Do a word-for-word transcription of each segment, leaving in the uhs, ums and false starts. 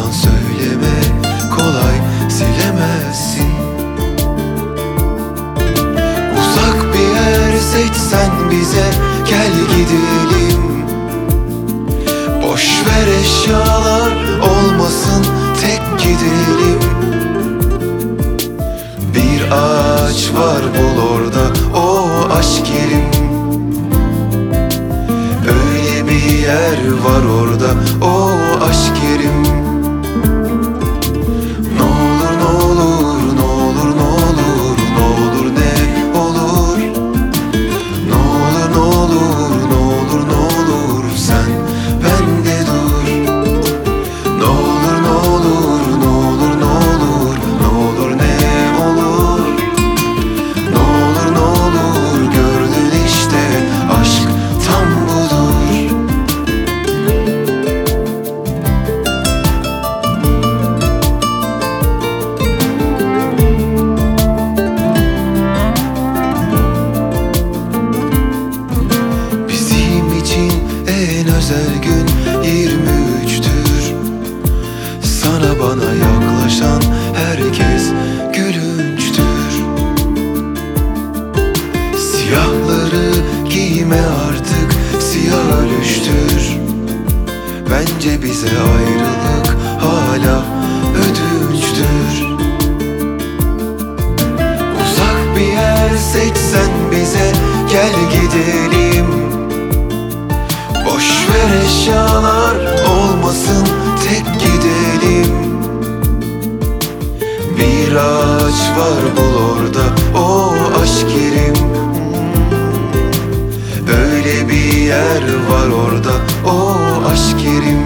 yalan söyleme, kolay silemezsin. Uzak bir yer seçsen bize, gel gidelim. Boş ver eşyalar olmasın, tek gidelim. Bir ağaç var, bul orada o aşk yerim. Öyle bir yer var orada o aşk yerim. Ne olur ne olur ne olur ne olur ne olur ne olur. Ne olur ne olur ne olur ne olur sen bende dur. Ne olur ne olur ne olur ne olur ne olur ne olur. Ne olur ne olur gördün işte, aşk tam budur. Bizim için en özel gün yirmi üçtür. Sana bana yaklaşan herkes gülünçtür. Siyahları giyme artık, siyah ölüştür. Bence bize ayrılık hala ödünçtür. Uzak bir yer seçsen bize, gel gidelim. Boş ver eşyalar olmasın, tek gidelim. Bir ağaç var, bul orada o aşk yerim. Öyle bir yer var orada o aşk yerim.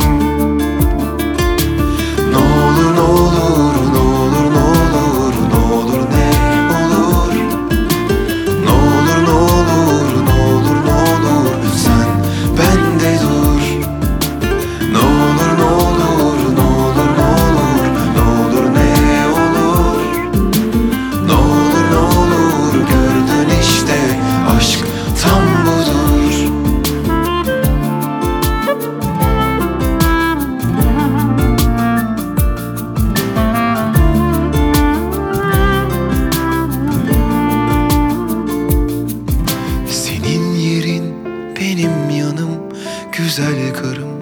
Ne olur ne olur ne olur ne olur ne olur ne olur. Ne olur ne olur ne olur ne olur sen bende dur. Ne olur ne olur ne olur ne olur ne olur ne olur. Ne olur ne olur gördün işte, aşk tam budur. Senin yerin benim yanım, güzel karım.